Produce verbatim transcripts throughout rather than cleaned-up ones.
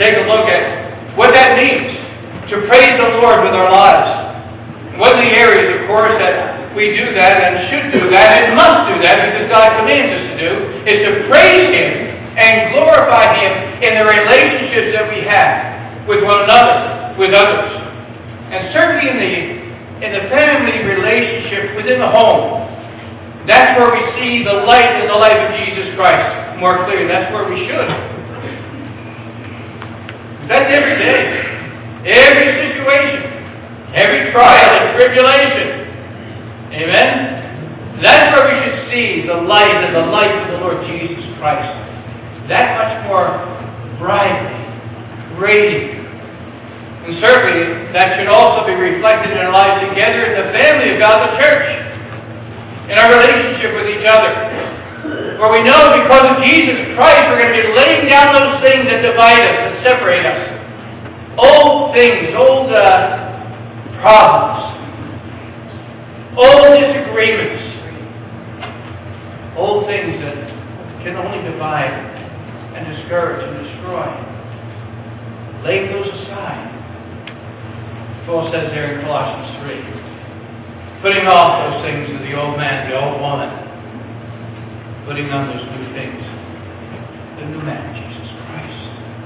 take a look at what that means to praise the Lord with our lives. One of the areas, of course, that we do that and should do that and must do that because God commands us to do is to praise Him and glorify Him in the relationships that we have with one another, with others. And certainly in the in the family relationship within the home. That's where we see the light in the life of Jesus Christ more clearly. That's where we should. That's every day. Every situation. Every trial and tribulation. Amen? That's where we should see the light and the light of the Lord Jesus Christ. That much more brightly, radiant. And certainly, that should also be reflected in our lives together in the family of God, the church. In our relationship with each other. For we know because of Jesus Christ, we're going to be laying down those things that divide us, that separate us. Old things, old uh, problems. Old disagreements. Old things that can only divide and discourage and destroy. Laying those aside. Paul says there in Colossians three, putting off those things of the old man, the old woman, putting on those new things, the new man, Jesus Christ.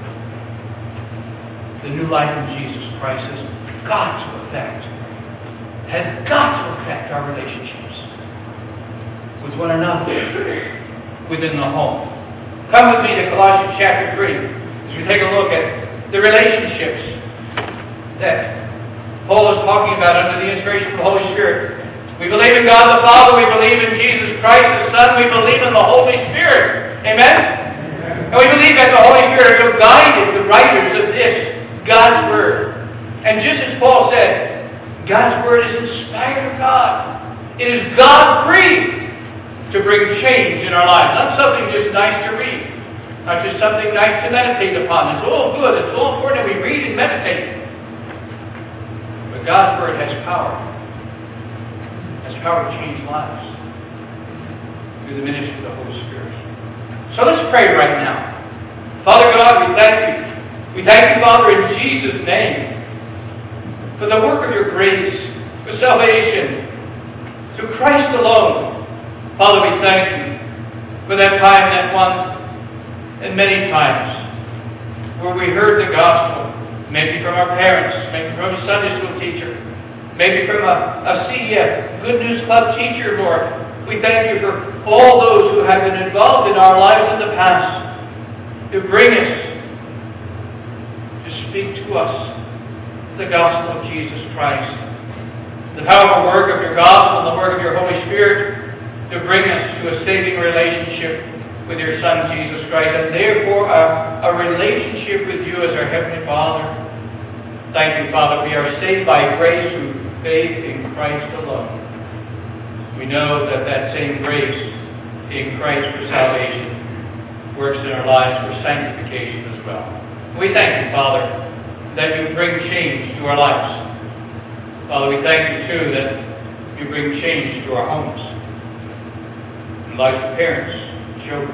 The new life in Jesus Christ has got to affect, has got to affect our relationships with one another, within the home. Come with me to Colossians chapter three, as we take a look at the relationships that Paul is talking about under the inspiration of the Holy Spirit. We believe in God the Father. We believe in Jesus Christ the Son. We believe in the Holy Spirit. Amen? Amen. And we believe that the Holy Spirit has guided the writers of this, God's Word. And just as Paul said, God's Word is inspired of God. It is God-breathed to bring change in our lives. Not something just nice to read. Not just something nice to meditate upon. It's all good. It's all important that we read and meditate. But God's Word has power. Has power to change lives through the ministry of the Holy Spirit. So let's pray right now. Father God, we thank you. We thank you, Father, in Jesus' name, for the work of your grace, for salvation, through Christ alone. Father, we thank you for that time, that one, and many times, where we heard the gospel. Maybe from our parents, maybe from a Sunday school teacher, maybe from a, a C F, Good News Club teacher, Lord. We thank you for all those who have been involved in our lives in the past to bring us, to speak to us the gospel of Jesus Christ. The powerful work of your gospel and the work of your Holy Spirit to bring us to a saving relationship with your Son, Jesus Christ, and therefore a, a relationship with you as our Heavenly Father. Thank you, Father. We are saved by grace through faith in Christ alone. We know that that same grace in Christ for salvation works in our lives for sanctification as well. We thank you, Father, that you bring change to our lives. Father, we thank you, too, that you bring change to our homes, in the lives of parents, children.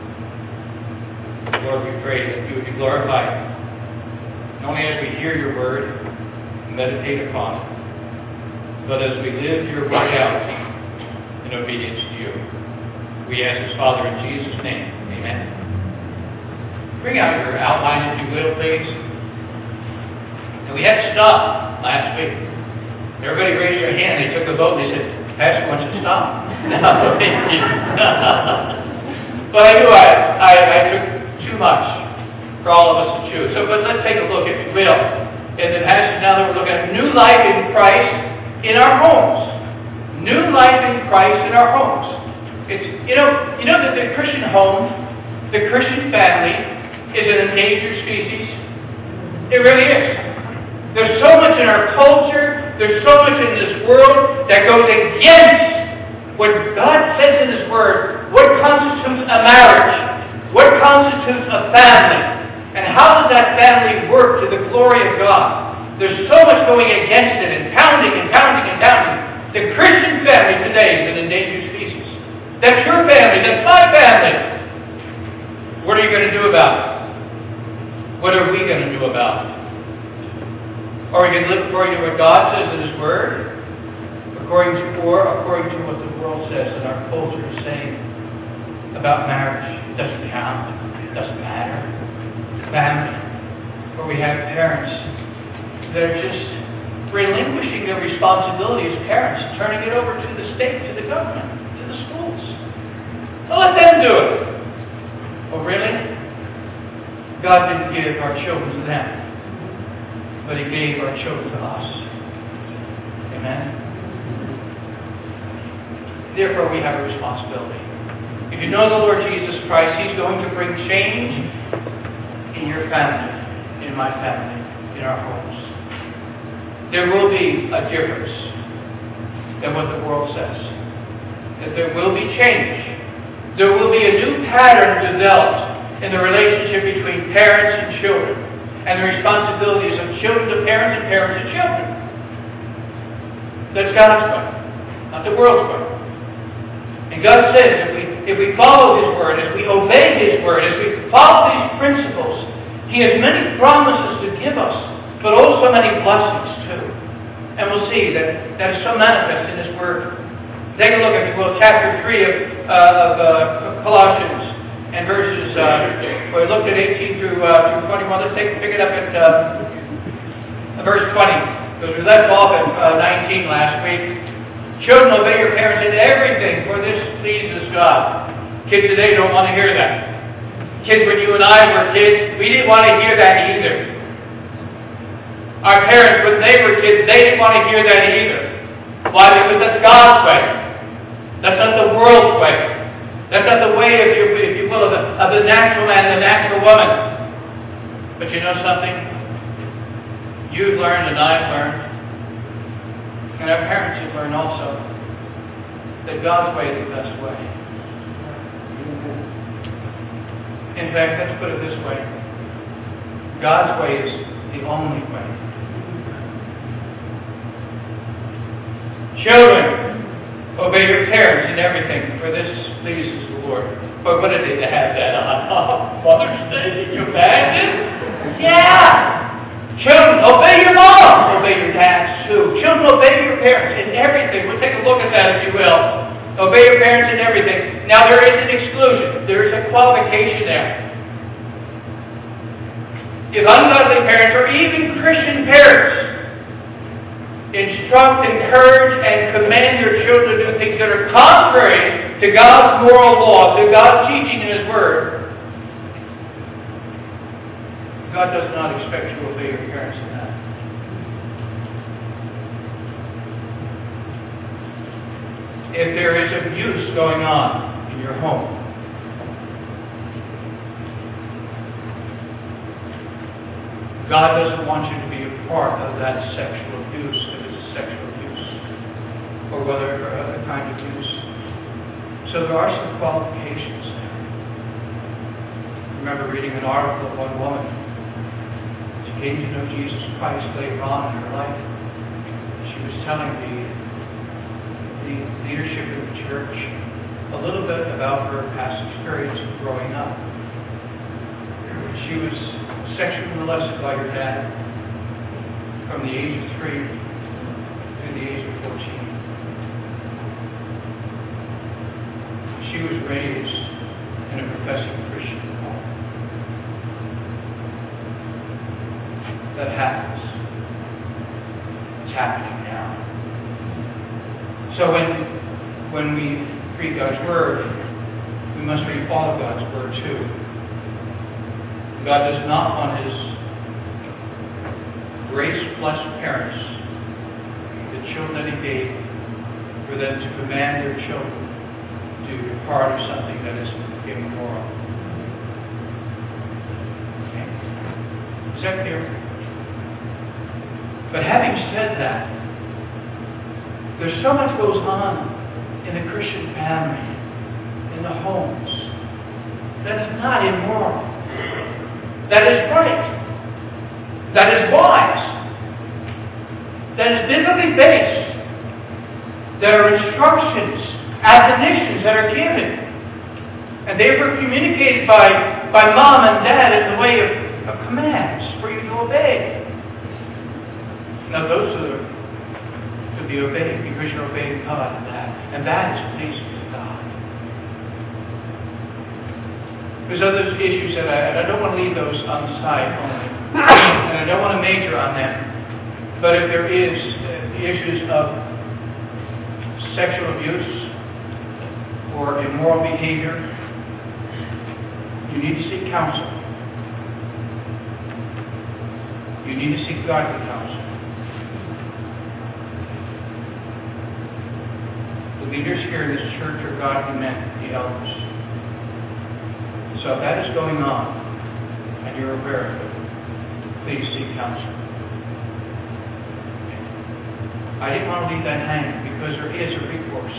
Lord, we pray that you would be glorified, not only as we hear your word and meditate upon it, but as we live your word out in obedience to you. We ask this, Father, in Jesus' name. Amen. Bring out your outline, if you will, please. And we had to stop last week. Everybody raised their hand. They took a vote. They said, Pastor wants to stop. No, thank you. But I knew I, I, I took too much for all of us to chew. So but let's take a look, if you will, in the passage now that we're looking at new life in Christ in our homes. New life in Christ in our homes. It's you know you know that the Christian home, the Christian family, is an endangered species. It really is. There's so much in our culture, there's so much in this world that goes against what God says in His Word, what constitutes a marriage, what constitutes a family, and how does that family work to the glory of God. There's so much going against it, and pounding and pounding and pounding. The Christian family today is an endangered species. That's your family, that's my family. What are you going to do about it? What What are we going to do about it? Are we going to live according to what God says in His Word? According to, or according to what the world says and our culture is saying about marriage? It doesn't count. It doesn't matter. Family. Where we have parents that are just relinquishing their responsibility as parents, turning it over to the state, to the government, to the schools. So let them do it. Oh, really? God didn't give our children to them, but He gave our children to us. Amen? Therefore, we have a responsibility. If you know the Lord Jesus Christ, He's going to bring change in your family, in my family, in our homes. There will be a difference than what the world says. That there will be change. There will be a new pattern developed in the relationship between parents and children, and the responsibilities of children to parents and parents to children. That's God's way, not the world's way. And God says if we, if we follow His Word, as we obey His Word, as we follow these principles, He has many promises to give us, but also many blessings too. And we'll see that that is so manifest in His Word. Take a look, if you will, chapter three of, uh, of uh, Colossians, and verses, uh, we looked at eighteen through, uh, through twenty-one. Let's take pick it up at uh, verse twenty, because we left off at uh, nineteen last week. Children, obey your parents in everything, for this pleases God. Kids today don't want to hear that. Kids, when you and I were kids, we didn't want to hear that either. Our parents, when they were kids, they didn't want to hear that either. Why? Because that's God's way. That's not the world's way. That's not the way, if you, if you will, of the, of the natural man and the natural woman. But you know something? You've learned and I've learned, and our parents have learned also, that God's way is the best way. In fact, let's put it this way. God's way is the only way. Children, obey your parents in everything, for this pleases the Lord. But what did they have that on? Oh, Mother's Day, can you imagine? Yeah! Children, obey your mom. Obey your dads too. Children, obey your parents in everything. We'll take a look at that, if you will. Obey your parents in everything. Now, there is an exclusion. There is a qualification there. If ungodly parents, or even Christian parents, instruct, encourage, and command your children to do things that are contrary to God's moral law, to God's teaching in His Word, God does not expect you to obey your parents in that. If there is abuse going on in your home, God doesn't want you to be a part of that sexual abuse, if it's sexual abuse, or whether or other kind of abuse. So there are some qualifications there. I remember reading an article of one woman. She came to know Jesus Christ later on in her life. She was telling the, the leadership of the church a little bit about her past experience of growing up. She was sexually molested by her dad from the age of three to the age of fourteen. She was raised in a professing Christian home. That happens. It's happening now. So when when we read God's Word, we must read all of God's Word too. God does not want His grace-blessed parents, the children that He gave, for them to command their children to be part of something that is immoral. Okay? Is that clear? But having said that, there's so much goes on in the Christian family, in the homes, that's not immoral. That is right. That is wise. That is biblically based. There are instructions, admonitions that are given. And they were communicated by, by mom and dad in the way of of commands for you to obey. Now those are to be obeyed because you're obeying God in that. And that is pleasing to God. There's other issues that I, and I don't want to leave those on the side only. And I don't want to major on them. But if there is uh, the issues of sexual abuse or immoral behavior, you need to seek counsel. You need to seek godly counsel. The leaders here in this church are godly men, the elders. So if that is going on, and you're aware of it, please seek counsel. I didn't want to leave that hanging because there is a recourse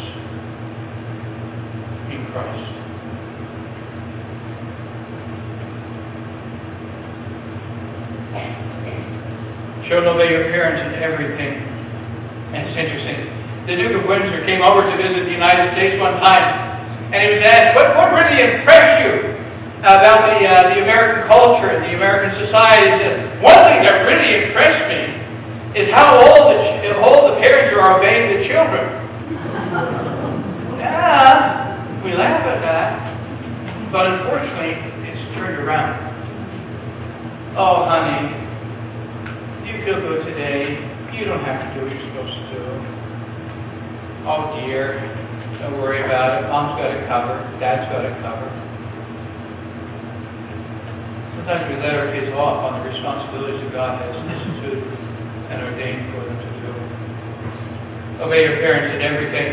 in Christ. Show and obey your parents in everything. And it's interesting. The Duke of Windsor came over to visit the United States one time, and he was asked, what, what really impressed you about the uh, the American culture and the American society? He said, one thing that really impressed me is how all the, all the parents are obeying the children. Yeah, we laugh at that, but unfortunately, it's turned around. Oh, honey, you feel good today. You don't have to do what you're supposed to do. Oh dear, don't worry about it. Mom's got it covered. Dad's got it covered. Sometimes we let our kids off on the responsibilities that God has instituted and ordained for them to do. Obey your parents in everything.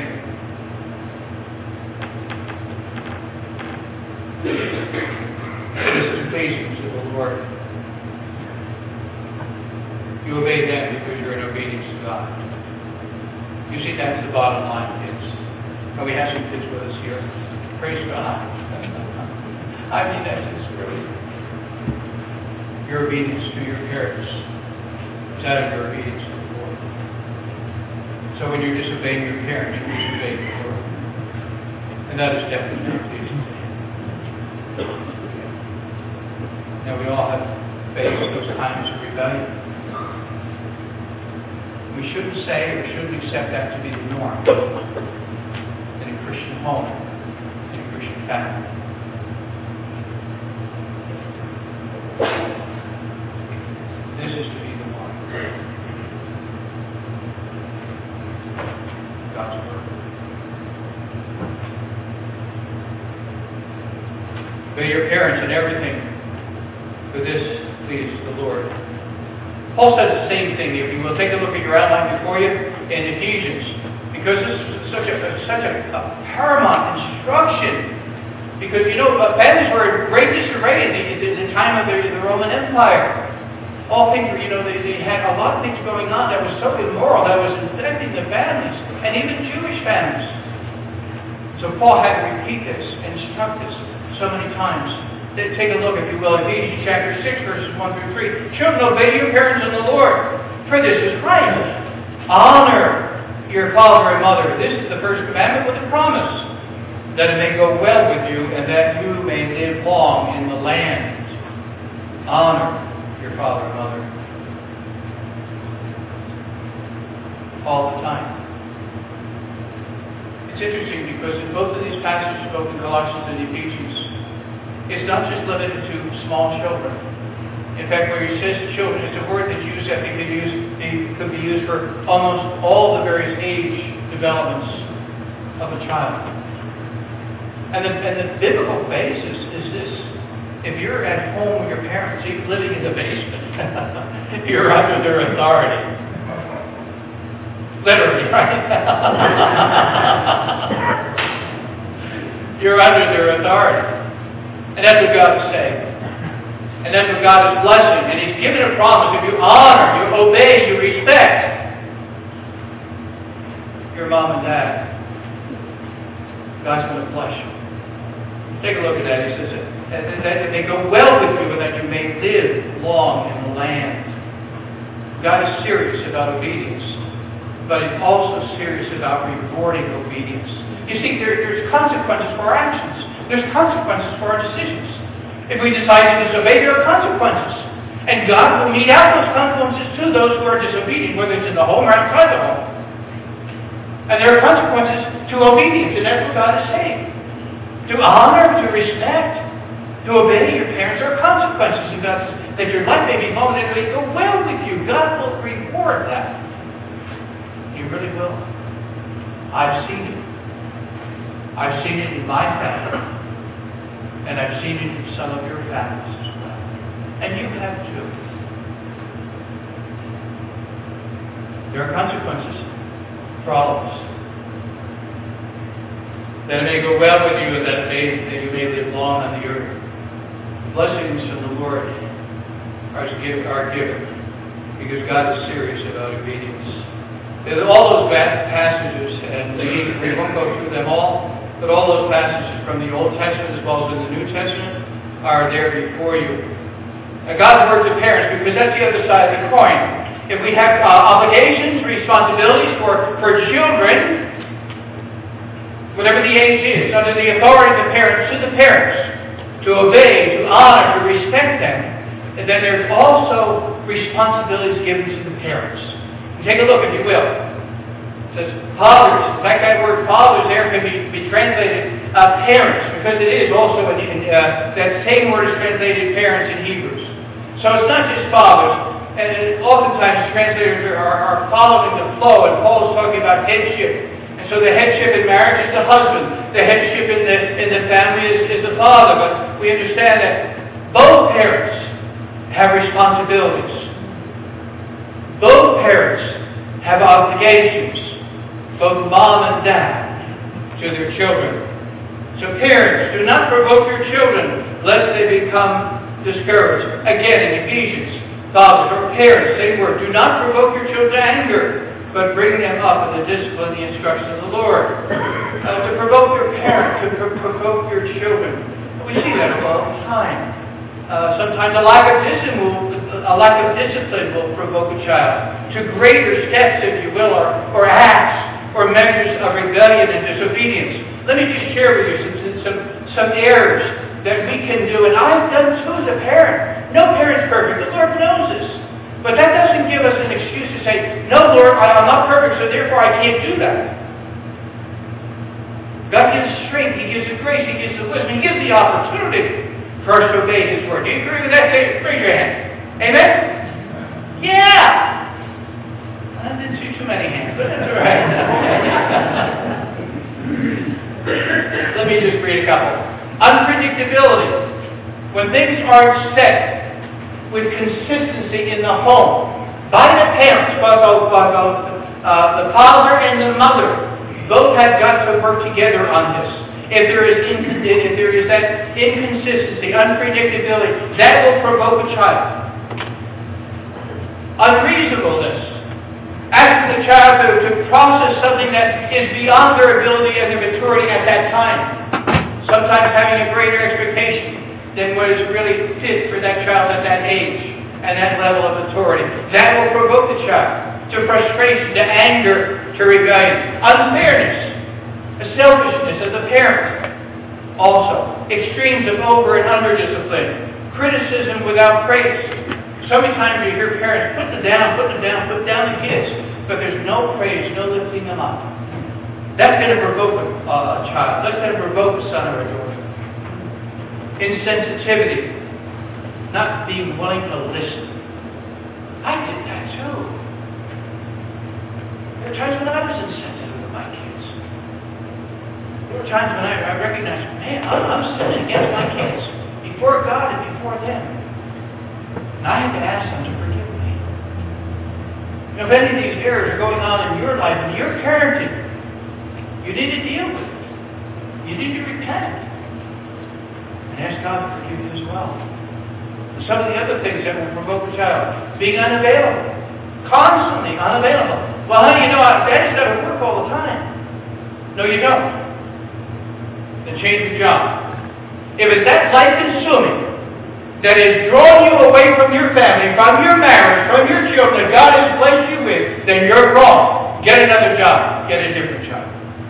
This is pleasing to the Lord. You obey them because you're in obedience to God. You see, that's the bottom line, kids. And we have some kids with us here. Praise God. I mean, that's just really your obedience to your parents is out of your obedience to the Lord. So when you're disobeying your parents, you're disobeying the Lord. And that is definitely not pleasing to Him. Now, we all have faced those times of rebellion. We shouldn't say or shouldn't accept that to be the norm in a Christian home, in a Christian family. This is to be the norm. God's Word. Obey your parents in everything, for this pleases the Lord. Paul says the same thing, if you will. Take a look at your outline before you in Ephesians, because this is such a such a, a paramount instruction. Because you know, families were in great disarray in the, in the time of the, the Roman Empire. All things were, you know, they, they had a lot of things going on that was so immoral that was infecting the families, and even Jewish families. So Paul had to repeat this and instruct this so many times. Take a look, if you will, Ephesians chapter six, verses one through three. Children, obey your parents in the Lord, for this is right. Honor your father and mother. This is the first commandment with a promise, that it may go well with you, and that you may live long in the land. Honor your father and mother. All the time. It's interesting because in both of these passages, both in Colossians and Ephesians, it's not just limited to small children. In fact, where he says children, it's a word that's used, I think it, used, it could be used for almost all the various age developments of a child. And the, and the biblical basis is this. If you're at home with your parents, even living in the basement, you're under their authority. Literally, right? You're under their authority. And that's what God is saying. And that's what God is blessing. And He's given a promise. If you honor, you obey, you respect your mom and dad, God's going to bless you. Take a look at that. He says that, that they go well with you and that you may live long in the land. God is serious about obedience, but He's also serious about rewarding obedience. You see, there, there's consequences for our actions. There's consequences for our decisions. If we decide to disobey, there are consequences. And God will mete out those consequences to those who are disobedient, whether it's in the home or outside the home. And there are consequences to obedience, and that's what God is saying. To honor, to respect, to obey your parents, there are consequences. And God says that your life may be momentarily go well with you. God will reward that. He really will. I've seen it. I've seen it in my family. And I've seen it in some of your families as well. And you have too. There are consequences for all of us. That it may go well with you and that, it may, that you may live long on the earth. Blessings from the Lord are given because God is serious about obedience. There's all those passages, and we won't go through them all, but all those passages from the Old Testament as well as in the New Testament are there before you. Now, God's word to parents, because that's the other side of the coin. If we have uh, obligations, responsibilities for, for children, whatever the age is, under the authority of the parents, to the parents, to obey, to honor, to respect them, and then there's also responsibilities given to the parents. And take a look, if you will. It says fathers. In fact, that word fathers there can be, be translated uh, parents, because it is also, in, in, uh, that same word is translated parents in Hebrews. So it's not just fathers, and oftentimes translators are, are following the flow, and Paul is talking about headship. And so the headship in marriage is the husband. The headship in the in the family is, is the father. But we understand that both parents have responsibilities. Both parents have obligations, both mom and dad, to their children. So parents, do not provoke your children, lest they become discouraged. Again, in Ephesians, fathers or parents, same word. Do not provoke your children to anger, but bring them up in the discipline, the instruction of the Lord. Uh, to provoke your parents, to pr- provoke your children. We see that all the time. Uh, sometimes a lack of discipline will, a lack of discipline will provoke a child to greater steps, if you will, or, or acts or measures of rebellion and disobedience. Let me just share with you some, some, some errors that we can do, and I've done too as a parent. No parent's perfect. The Lord knows this. But that doesn't give us an excuse to say, no, Lord, I, I'm not perfect, so therefore I can't do that. God gives strength, He gives the grace, He gives the wisdom, He gives the opportunity for us to obey His word. Do you agree with that? Say, raise your hand. Amen? Yeah! I didn't see too many hands, but that's all right. Let me just read a couple. Unpredictability. When things aren't set with consistency in the home, by the parents, by both, by both uh, the father and the mother, both have got to work together on this. If there is in, if there is that inconsistency, unpredictability, that will provoke a child. Unreasonableness. Asking the child to, to process something that is beyond their ability and their maturity at that time. Sometimes having a greater expectation than what is really fit for that child at that age and that level of maturity. That will provoke the child to frustration, to anger, to rebellion. Unfairness, a selfishness of the parent. Also, extremes of over and under discipline. Criticism without praise. So many times you hear parents put them down, put them down, put down the kids, but there's no praise, no lifting them up. That's going to provoke a, uh, a child. That's going to provoke a son or a daughter. Insensitivity, not being willing to listen. I did that too. There were times when I was insensitive with my kids. There were times when I, I recognized, man, I'm, I'm sinning against my kids before God and before them. And I had to ask them to forgive me. You know, if any of these errors are going on in your life and you're parenting, you need to deal with it. You need to repent. And ask God to forgive you as well. And some of the other things that will provoke a child. Being unavailable. Constantly unavailable. Well, honey, you know, Daddy's got to work all the time. No, you don't. Then change your job. If it's that life-consuming, that has drawn you away from your family, from your marriage, from your children that God has placed you with, then you're wrong. Get another job. Get a different job.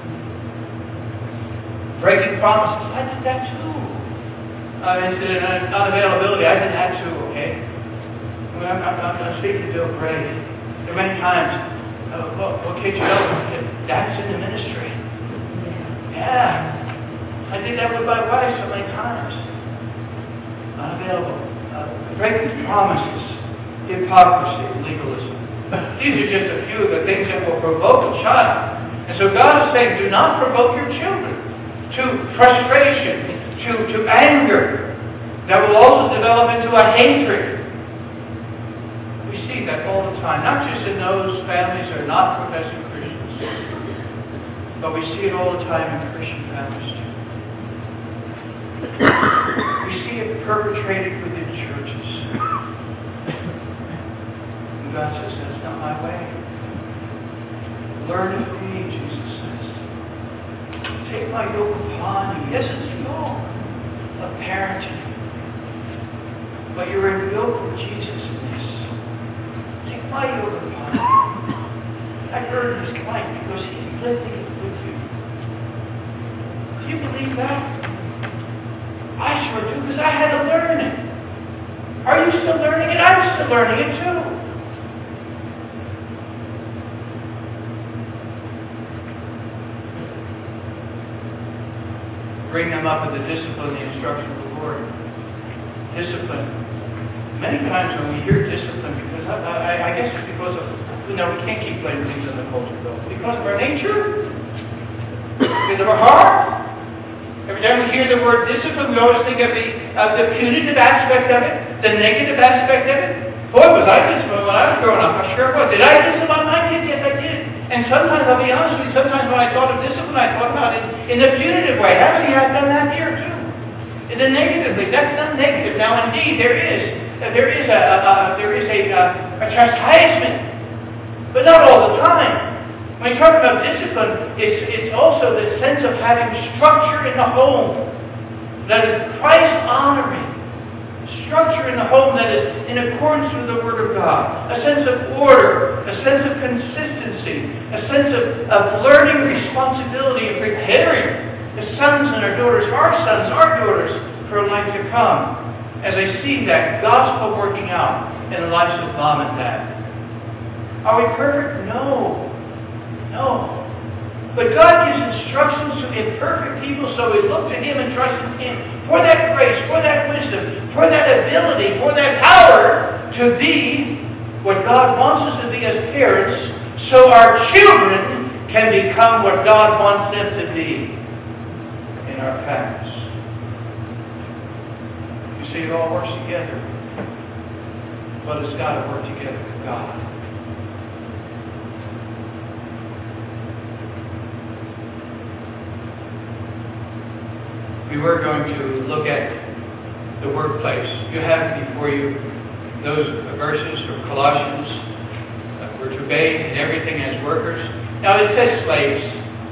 Breaking promises. I did that too. Uh, it's an unavailability. I did that too, okay? When I'm, I'm, I'm speaking to Bill Gray, there are many times, uh, well, okay, Joe, Dad's in the ministry. Yeah. I did that with my wife so many times. Unavailable. Uh, breaking promises, hypocrisy, legalism. These are just a few of the things that will provoke a child. And so God is saying, do not provoke your children to frustration, to, to anger, that will also develop into a hatred. We see that all the time, not just in those families that are not professing Christians, but we see it all the time in Christian families too. We see it perpetrated within churches. And God says, that's not my way. Learn of me, Jesus says. Take my yoke upon you. Yes, it's the yoke of parenting. But you're in yoke with Jesus in this. Take my yoke upon you. That burden is light because He's lifting it with you. Do you believe that? I sure do, because I had to learn it. Are you still learning it? I'm still learning it too. Bring them up with the discipline, the instruction of the Lord. Discipline. Many times when we hear discipline, because I, I, I guess it's because of, you know, we can't keep blaming things on the culture, though. Because of our nature, because of our heart. Every time we hear the word discipline, we always think of the, of the punitive aspect of it, the negative aspect of it. Boy, was I disciplined when I was growing up. I sure was. Did I discipline my kids? Yes, I did. And sometimes, I'll be honest with you, sometimes when I thought of discipline, I thought about it in the punitive way. Haven't you? I've done that here too. In the negatively. That's not negative. Now, indeed, there is there is a, a, a there is a, a, a chastisement, but not all the time. When you talk about discipline, it's it's also the sense of having structure in the home that is Christ honoring. Structure in the home that is in accordance with the Word of God. A sense of order, a sense of consistency, a sense of, of learning responsibility and preparing the sons and our daughters, our sons, our daughters, for a life to come. As I see that gospel working out in the lives of mom and dad. Are we perfect? No. No. But God gives instructions to imperfect people, so we look to Him and trust in Him for that grace, for that wisdom, for that ability, for that power to be what God wants us to be as parents, so our children can become what God wants them to be in our families. You see, it all works together, but it's got to work together with God. We were going to look at the workplace. You have before you those verses from Colossians. Uh, we're to obey in everything as workers. Now it says slaves.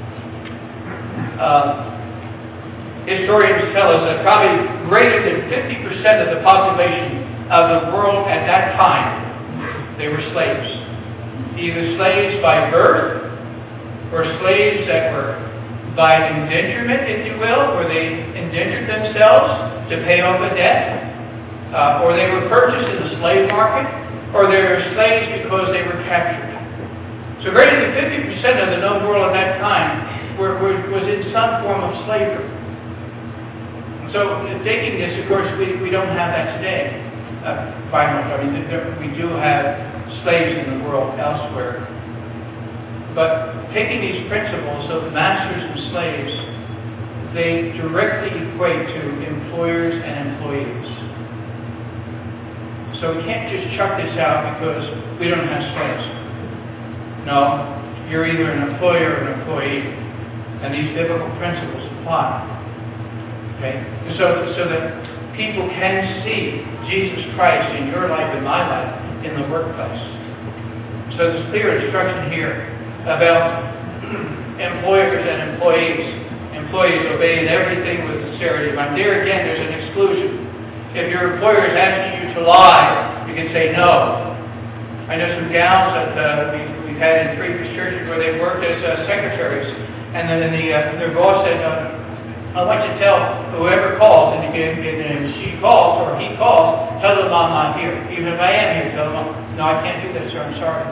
Uh, historians tell us that probably greater than fifty percent of the population of the world at that time, they were slaves. Either slaves by birth or slaves that were by indenturement, if you will, where they indentured themselves to pay off a debt, uh, or they were purchased in the slave market, or they were slaves because they were captured. So greater than fifty percent of the known world at that time were, were, was in some form of slavery. And so taking this, of course, we, we don't have that today. Uh, by much, I mean, we do have slaves in the world elsewhere. But taking these principles of masters and slaves, they directly equate to employers and employees. So we can't just chuck this out because we don't have slaves. No, you're either an employer or an employee, and these biblical principles apply. Okay, so so that people can see Jesus Christ in your life and my life in the workplace. So there's clear instruction here about employers and employees. Employees obeying everything with sincerity. But there again, there's an exclusion. If your employer is asking you to lie, you can say no. I know some gals that uh, we've, we've had in previous churches where they've worked as uh, secretaries, and then the, uh, their boss said, uh, I'd like to tell whoever calls, and, and, and she calls or he calls, tell them I'm not here. Even if I am here, tell them, no, I can't do that, sir. I'm sorry.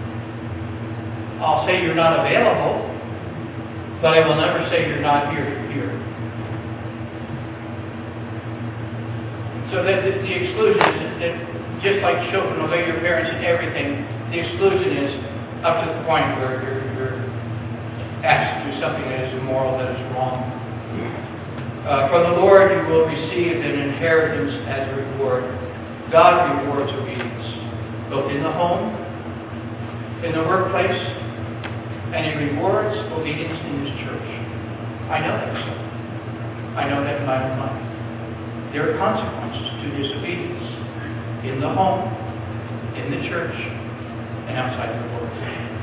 I'll say you're not available, but I will never say you're not here. You're here. So that the, the exclusion is that just like children obey your parents in everything, the exclusion is up to the point where you're, you're asked to do something that is immoral, that is wrong. Uh, from the Lord you will receive an inheritance as a reward. God rewards obedience, both in the home, in the workplace, and He rewards obedience in His church. I know that so. I know that in my own life. There are consequences to disobedience in the home, in the church, and outside the world.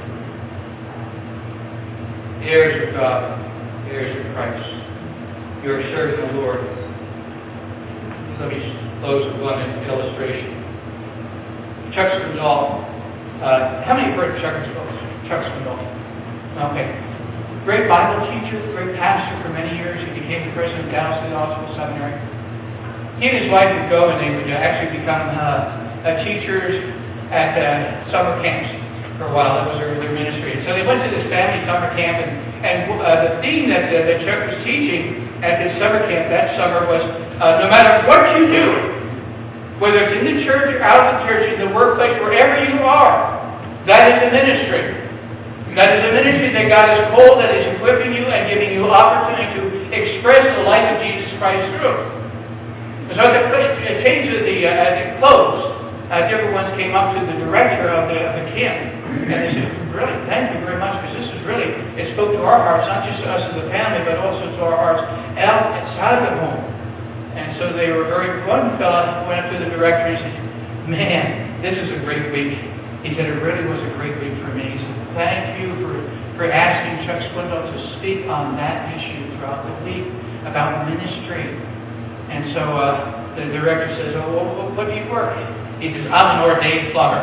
Heirs of God, heirs of Christ. You are serving the Lord. Let me close with one illustration. Chuck Swindoll. Uh, how many have heard of Chuck Swindoll? Chuck Swindoll. Okay. Great Bible teacher, great pastor for many years. He became the president of Dallas Theological Seminary. He and his wife would go and they would actually become uh, uh, teachers at uh, summer camps for a while. That was their, their ministry. And so they went to this family summer camp, and, and uh, the theme that, uh, that Chuck was teaching at this summer camp that summer was, uh, no matter what you do, whether it's in the church or out of the church, in the workplace, wherever you are, that is a ministry. That is a ministry that God has called, that is equipping you and giving you opportunity to express the life of Jesus Christ through. So at the change of the, uh, at the close, uh, different ones came up to the director of the, of the camp, and they said, really, thank you very much, because this is really, it spoke to our hearts, not just to us as a family, but also to our hearts outside of the home. And so they were very, one fellow went up to the director and said, man, this is a great week. He said, it really was a great week for me. He said, thank you for, for asking Chuck Swindoll to speak on that issue throughout the week about ministry. And so uh, the director says, oh, well, what do you work? He says, I'm an ordained plumber.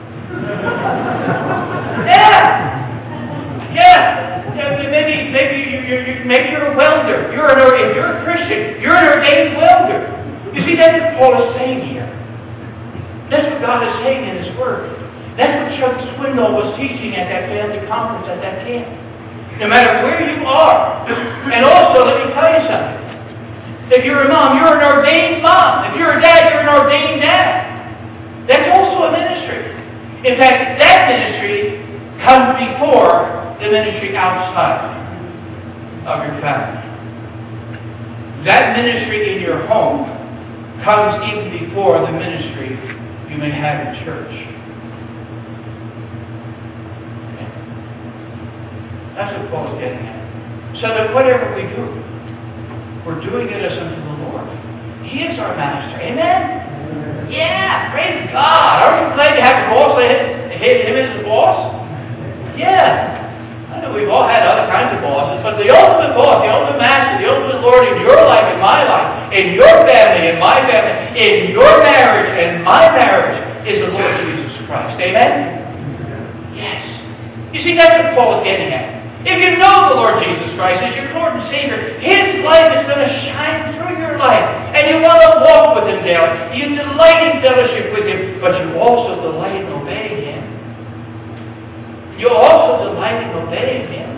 yeah! Yeah! yeah maybe maybe, you, you, you, maybe you're a welder. You're an, if you're a Christian, you're an ordained welder. You see, that's what Paul is saying here. That's what God is saying in His Word. That's what Chuck Swindoll was teaching at that family conference at that camp. No matter where you are. And also, let me tell you something. If you're a mom, you're an ordained mom. If you're a dad, you're an ordained dad. That's also a ministry. In fact, that ministry comes before the ministry outside of your family. That ministry in your home comes even before the ministry you may have in church. Okay. That's what Paul is getting at. So that whatever we do, we're doing it as unto the Lord. He is our master. Amen? Yeah, praise God. Aren't you glad you have a boss that hit him as a boss? Yeah. I know we've all had other kinds of bosses, but the ultimate boss, the ultimate master, the ultimate Lord in your life, in my life, in your family, in my family, in your marriage, and my marriage, is the Lord Jesus Christ. Amen? Yes. You see, that's what Paul is getting at. If you know the Lord Jesus Christ as your Lord and Savior, His light is going to shine through your life. And you want to walk with Him daily. You delight in fellowship with Him, but you also delight in obeying Him. You also delight in obeying Him.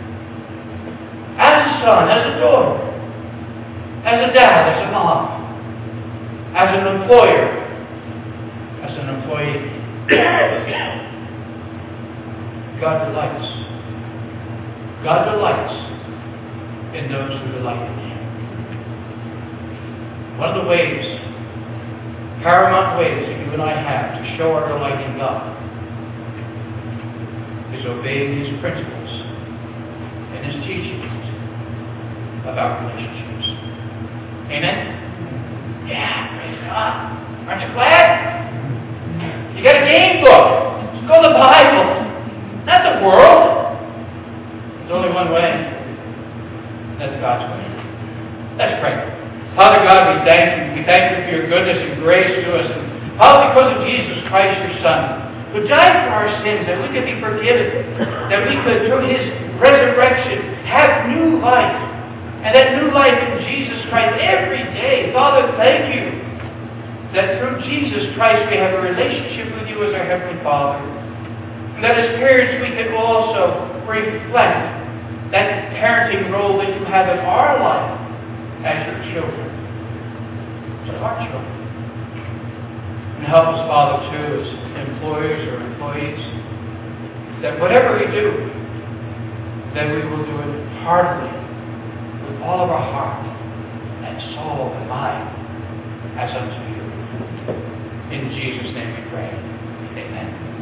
As a son, as a daughter, as a dad, as a mom, as an employer, as an employee. God delights. God delights in those who delight in Him. One of the ways, paramount ways that you and I have to show our delight in God is obeying His principles and His teachings about relationships. Amen? Yeah, praise God. Aren't you glad? You got a game book. Let's go to the Bible. Not the world. There's only one way. That's God's way. Let's pray. Father God, we thank you. We thank you for your goodness and grace to us. And Father, because of Jesus Christ, your Son, who died for our sins, that we could be forgiven, that we could, through His resurrection, have new life. And that new life in Jesus Christ every day. Father, thank you. that through Jesus Christ we have a relationship with you as our Heavenly Father. And that as parents we can also reflect that parenting role that you have in our life as your children, to our children. And help us, Father, too, as employers or employees, that whatever we do, that we will do it heartily, with all of our heart and soul and mind, as unto you. In Jesus' name we pray. Amen.